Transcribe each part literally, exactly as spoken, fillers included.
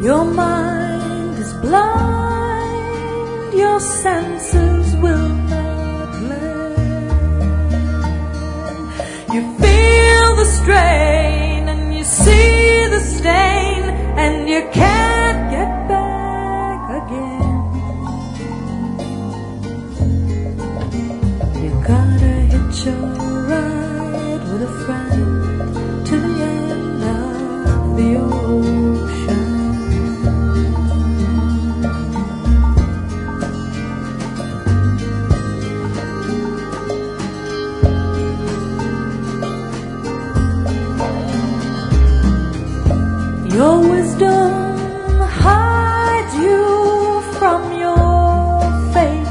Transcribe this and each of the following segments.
Your mind is blind, your senses will not lend. You feel the strain and you see the stain, and you can't get back again. You gotta hitch a ride with a friend to the end of the ocean. Your wisdom hides you from your fate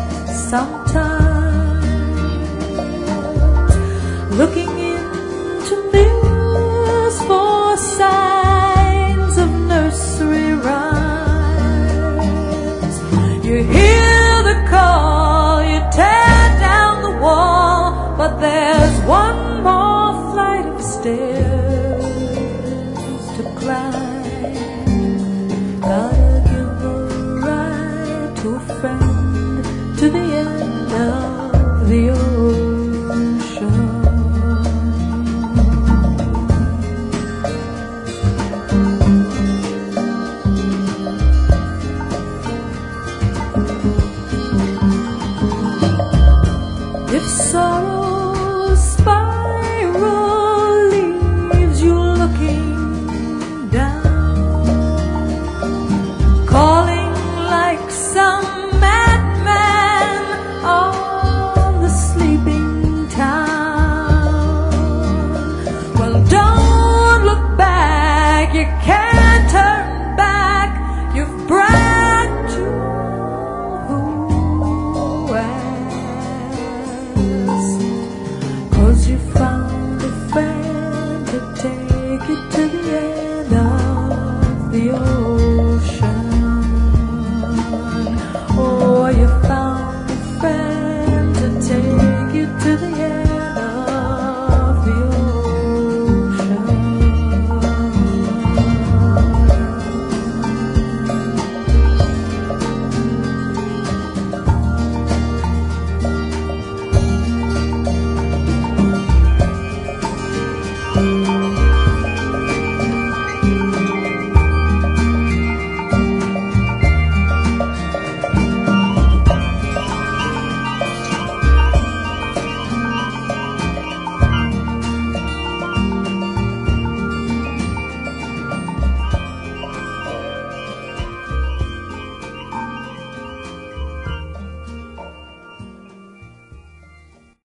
sometimes, looking into mirrors for signs of nursery rhymes. You hear the call, you tear down the wall, but there's one more flight of stairs to climb. Gotta give a ride to a friend